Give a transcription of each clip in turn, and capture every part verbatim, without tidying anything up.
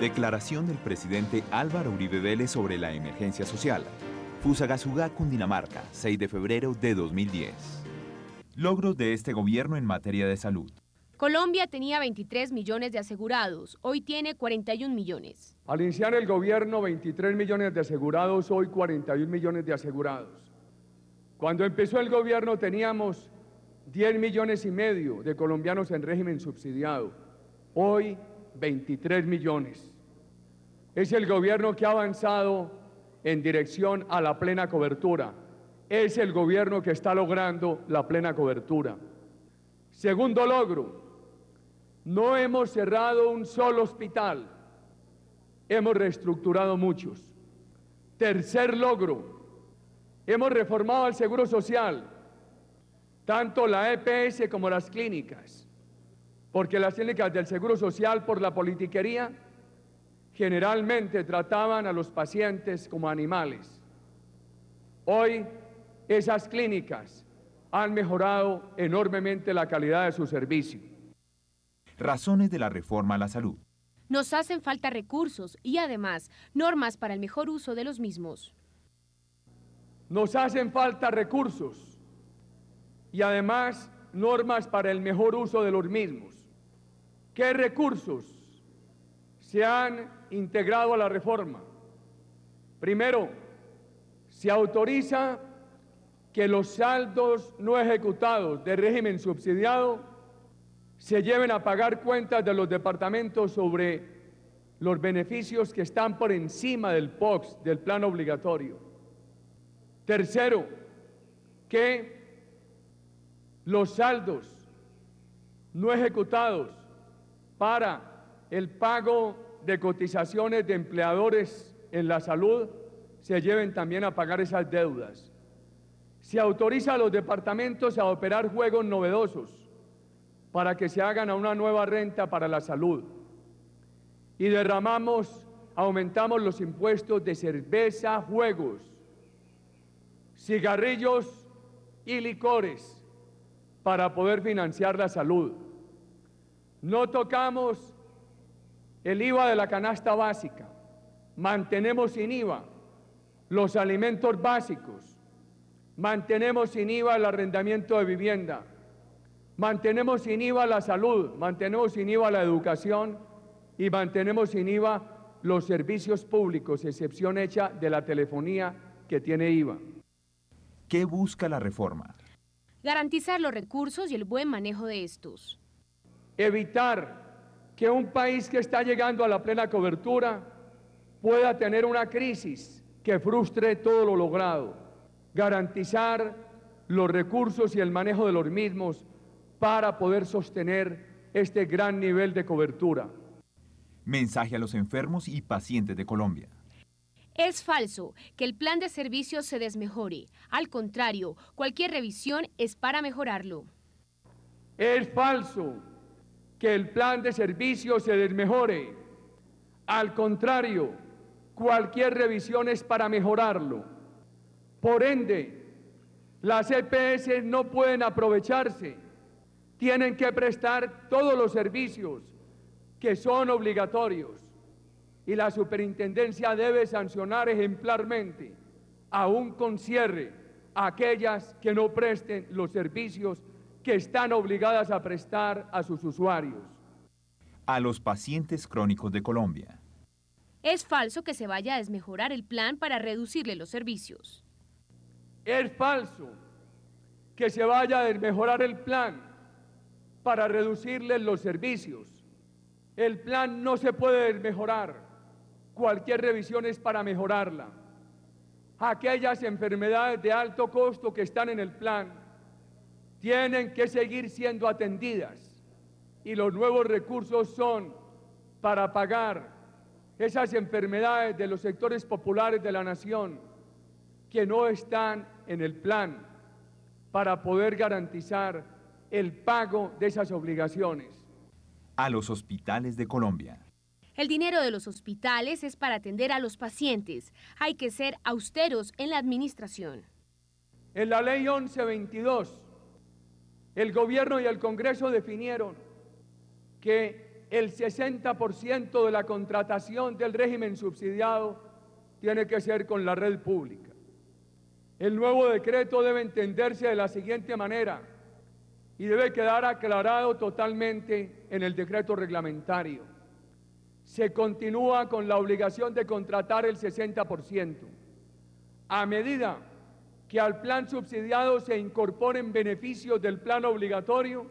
Declaración del presidente Álvaro Uribe Vélez sobre la emergencia social. Fusagasugá, Cundinamarca, seis de febrero de dos mil diez. Logros de este gobierno en materia de salud. Colombia tenía veintitrés millones de asegurados, hoy tiene cuarenta y un millones. Al iniciar el gobierno, veintitrés millones de asegurados, hoy cuarenta y un millones de asegurados. Cuando empezó el gobierno teníamos diez millones y medio de colombianos en régimen subsidiado, hoy veintitrés millones. Es el gobierno que ha avanzado en dirección a la plena cobertura. Es el gobierno que está logrando la plena cobertura. Segundo logro, no hemos cerrado un solo hospital, hemos reestructurado muchos. Tercer logro, hemos reformado el seguro social, tanto la E P S como las clínicas, porque las clínicas del seguro social por la politiquería generalmente trataban a los pacientes como animales. Hoy esas clínicas han mejorado enormemente la calidad de su servicio. Razones de la reforma a la salud. Nos hacen falta recursos y además normas para el mejor uso de los mismos. Nos hacen falta recursos y además normas para el mejor uso de los mismos. ¿Qué recursos se han integrado a la reforma? Primero, se autoriza que los saldos no ejecutados de régimen subsidiado se lleven a pagar cuentas de los departamentos sobre los beneficios que están por encima del P O X, del plan obligatorio. Tercero, que los saldos no ejecutados para el pago de cotizaciones de empleadores en la salud se lleven también a pagar esas deudas. Se autoriza a los departamentos a operar juegos novedosos para que se hagan a una nueva renta para la salud. Y derramamos, aumentamos los impuestos de cerveza, juegos, cigarrillos y licores para poder financiar la salud. No tocamos el I V A de la canasta básica, mantenemos sin I V A los alimentos básicos, mantenemos sin I V A el arrendamiento de vivienda, mantenemos sin I V A la salud, mantenemos sin I V A la educación y mantenemos sin I V A los servicios públicos, excepción hecha de la telefonía que tiene I V A. ¿Qué busca la reforma? Garantizar los recursos y el buen manejo de estos. Evitar que un país que está llegando a la plena cobertura pueda tener una crisis que frustre todo lo logrado. Garantizar los recursos y el manejo de los mismos para poder sostener este gran nivel de cobertura. Mensaje a los enfermos y pacientes de Colombia. Es falso que el plan de servicios se desmejore. Al contrario, cualquier revisión es para mejorarlo. Es falso que el plan de servicios se desmejore. Al contrario, cualquier revisión es para mejorarlo. Por ende, las E P S no pueden aprovecharse. Tienen que prestar todos los servicios que son obligatorios y la superintendencia debe sancionar ejemplarmente, aún con cierre, a aquellas que no presten los servicios que están obligadas a prestar a sus usuarios. A los pacientes crónicos de Colombia. Es falso que se vaya a desmejorar el plan para reducirle los servicios. Es falso que se vaya a desmejorar el plan para reducirles los servicios. El plan no se puede desmejorar. Cualquier revisión es para mejorarla. Aquellas enfermedades de alto costo que están en el plan tienen que seguir siendo atendidas y los nuevos recursos son para pagar esas enfermedades de los sectores populares de la nación que no están en el plan para poder garantizar el pago de esas obligaciones. A los hospitales de Colombia. El dinero de los hospitales es para atender a los pacientes. Hay que ser austeros en la administración. En la ley once veintidós, el gobierno y el Congreso definieron que el sesenta por ciento de la contratación del régimen subsidiado tiene que ser con la red pública. El nuevo decreto debe entenderse de la siguiente manera y debe quedar aclarado totalmente en el decreto reglamentario. Se continúa con la obligación de contratar el sesenta por ciento. A medida que al plan subsidiado se incorporen beneficios del plan obligatorio,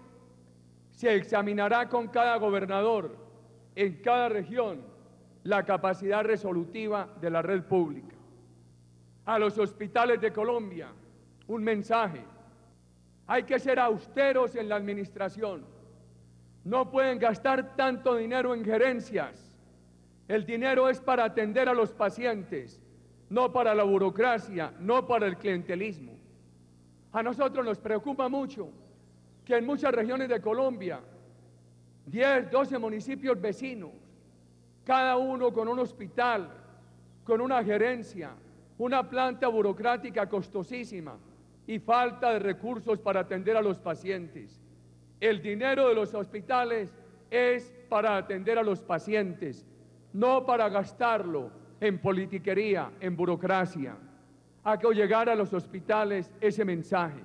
se examinará con cada gobernador en cada región la capacidad resolutiva de la red pública. A los hospitales de Colombia, un mensaje: hay que ser austeros en la administración. No pueden gastar tanto dinero en gerencias. El dinero es para atender a los pacientes, no para la burocracia, no para el clientelismo. A nosotros nos preocupa mucho que en muchas regiones de Colombia, diez, doce municipios vecinos, cada uno con un hospital, con una gerencia, una planta burocrática costosísima y falta de recursos para atender a los pacientes. El dinero de los hospitales es para atender a los pacientes, no para gastarlo en politiquería, en burocracia. Hay que llegar a los hospitales ese mensaje.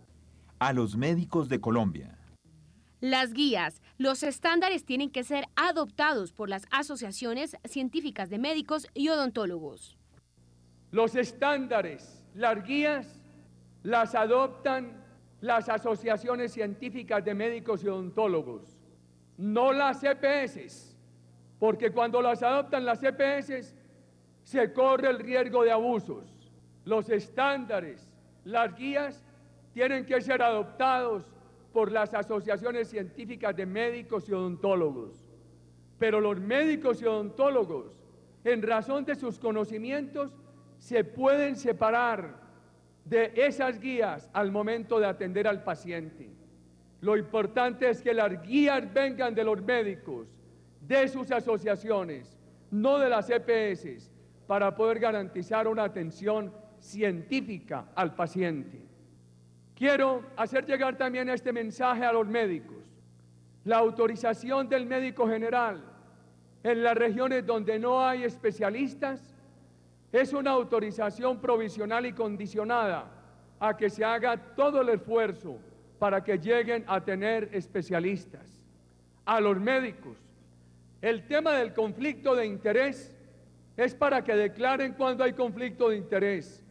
A los médicos de Colombia. Las guías, los estándares tienen que ser adoptados por las asociaciones científicas de médicos y odontólogos. Los estándares, las guías, las adoptan las asociaciones científicas de médicos y odontólogos, no las E P S, porque cuando las adoptan las E P S se corre el riesgo de abusos. Los estándares, las guías, tienen que ser adoptados por las asociaciones científicas de médicos y odontólogos. Pero los médicos y odontólogos, en razón de sus conocimientos, se pueden separar de esas guías al momento de atender al paciente. Lo importante es que las guías vengan de los médicos, de sus asociaciones, no de las E P S, para poder garantizar una atención científica al paciente. Quiero hacer llegar también este mensaje a los médicos. La autorización del médico general en las regiones donde no hay especialistas es una autorización provisional y condicionada a que se haga todo el esfuerzo para que lleguen a tener especialistas. A los médicos, el tema del conflicto de interés es para que declaren cuando hay conflicto de interés,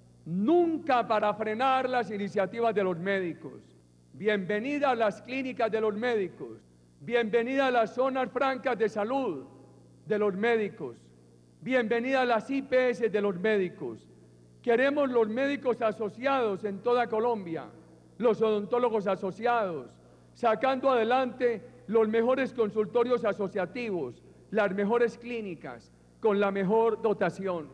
nunca para frenar las iniciativas de los médicos. Bienvenida a las clínicas de los médicos, bienvenida a las zonas francas de salud de los médicos, bienvenida a las I P S de los médicos. Queremos los médicos asociados en toda Colombia, los odontólogos asociados, sacando adelante los mejores consultorios asociativos, las mejores clínicas, con la mejor dotación.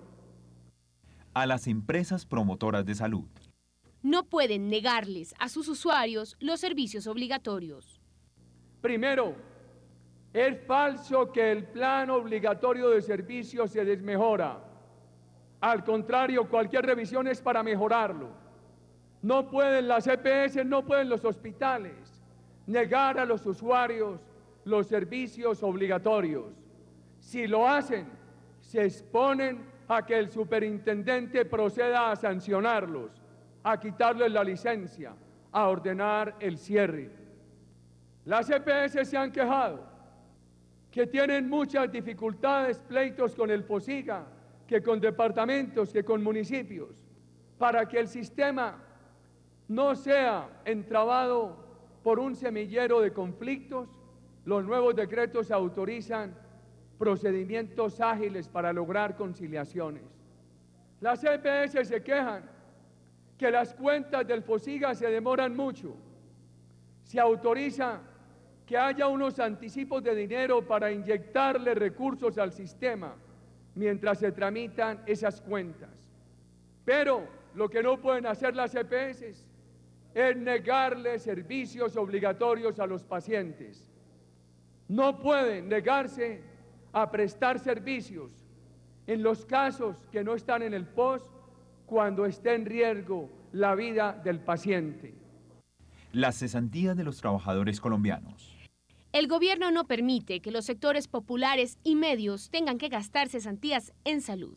A las empresas promotoras de salud. No pueden negarles a sus usuarios los servicios obligatorios. Primero, es falso que el plan obligatorio de servicios se desmejora. Al contrario, cualquier revisión es para mejorarlo. No pueden las E P S, no pueden los hospitales negar a los usuarios los servicios obligatorios. Si lo hacen, se exponen a que el superintendente proceda a sancionarlos, a quitarles la licencia, a ordenar el cierre. Las E P S se han quejado que tienen muchas dificultades, pleitos con el POSIGA, que con departamentos, que con municipios, para que el sistema no sea entrabado por un semillero de conflictos. Los nuevos decretos autorizan procedimientos ágiles para lograr conciliaciones. Las E P S se quejan que las cuentas del POSIGA se demoran mucho. Se autoriza que haya unos anticipos de dinero para inyectarle recursos al sistema mientras se tramitan esas cuentas. Pero lo que no pueden hacer las E P S es negarle servicios obligatorios a los pacientes. No pueden negarse a prestar servicios en los casos que no están en el P O S cuando esté en riesgo la vida del paciente. Las cesantías de los trabajadores colombianos. El gobierno no permite que los sectores populares y medios tengan que gastar cesantías en salud.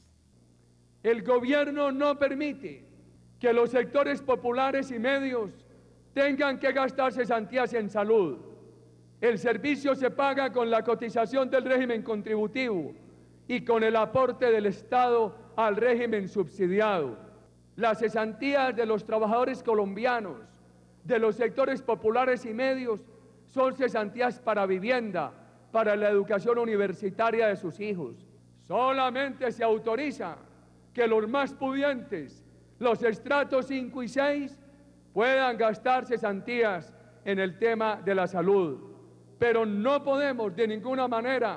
El gobierno no permite que los sectores populares y medios tengan que gastar cesantías en salud. El servicio se paga con la cotización del régimen contributivo y con el aporte del Estado al régimen subsidiado. Las cesantías de los trabajadores colombianos, de los sectores populares y medios, son cesantías para vivienda, para la educación universitaria de sus hijos. Solamente se autoriza que los más pudientes, los estratos cinco y seis, puedan gastar cesantías en el tema de la salud. Pero no podemos de ninguna manera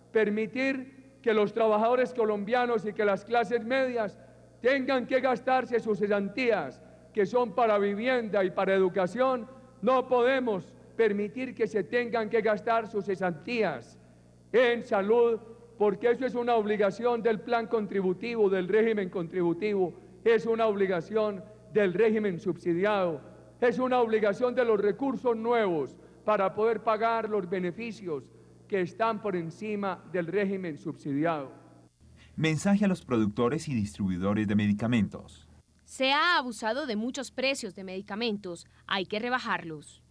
permitir que los trabajadores colombianos y que las clases medias tengan que gastarse sus cesantías, que son para vivienda y para educación. No podemos permitir que se tengan que gastar sus cesantías en salud, porque eso es una obligación del plan contributivo, del régimen contributivo, es una obligación del régimen subsidiado, es una obligación de los recursos nuevos para poder pagar los beneficios que están por encima del régimen subsidiado. Mensaje a los productores y distribuidores de medicamentos. Se ha abusado de muchos precios de medicamentos, hay que rebajarlos.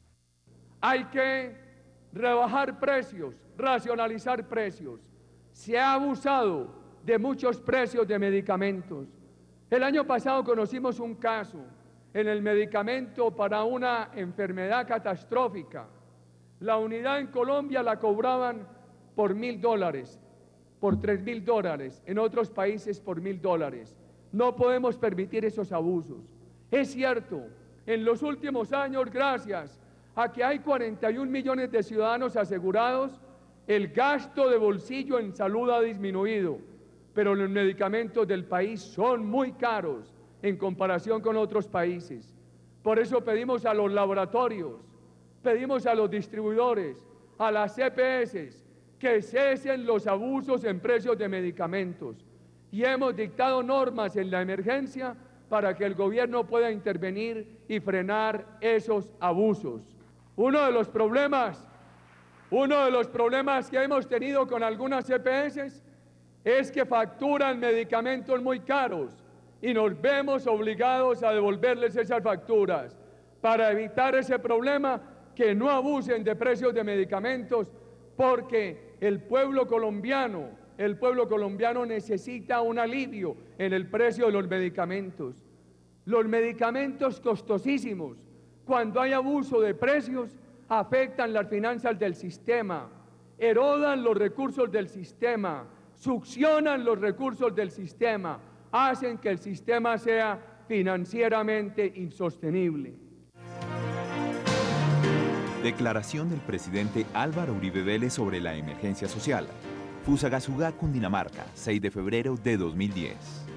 Hay que rebajar precios, racionalizar precios. Se ha abusado de muchos precios de medicamentos. El año pasado conocimos un caso en el medicamento para una enfermedad catastrófica. La unidad en Colombia la cobraban por mil dólares, por tres mil dólares, en otros países por mil dólares. No podemos permitir esos abusos. Es cierto, en los últimos años, gracias a que hay cuarenta y un millones de ciudadanos asegurados, el gasto de bolsillo en salud ha disminuido, pero los medicamentos del país son muy caros en comparación con otros países. Por eso pedimos a los laboratorios, pedimos a los distribuidores, a las C P S, que cesen los abusos en precios de medicamentos. Y hemos dictado normas en la emergencia para que el gobierno pueda intervenir y frenar esos abusos. Uno de los problemas, uno de los problemas que hemos tenido con algunas C P S es que facturan medicamentos muy caros y nos vemos obligados a devolverles esas facturas. Para evitar ese problema, que no abusen de precios de medicamentos, porque el pueblo colombiano, el pueblo colombiano necesita un alivio en el precio de los medicamentos. Los medicamentos costosísimos, cuando hay abuso de precios, afectan las finanzas del sistema, erodan los recursos del sistema, succionan los recursos del sistema, hacen que el sistema sea financieramente insostenible. Declaración del presidente Álvaro Uribe Vélez sobre la emergencia social. Fusagasugá, Cundinamarca, seis de febrero de dos mil diez.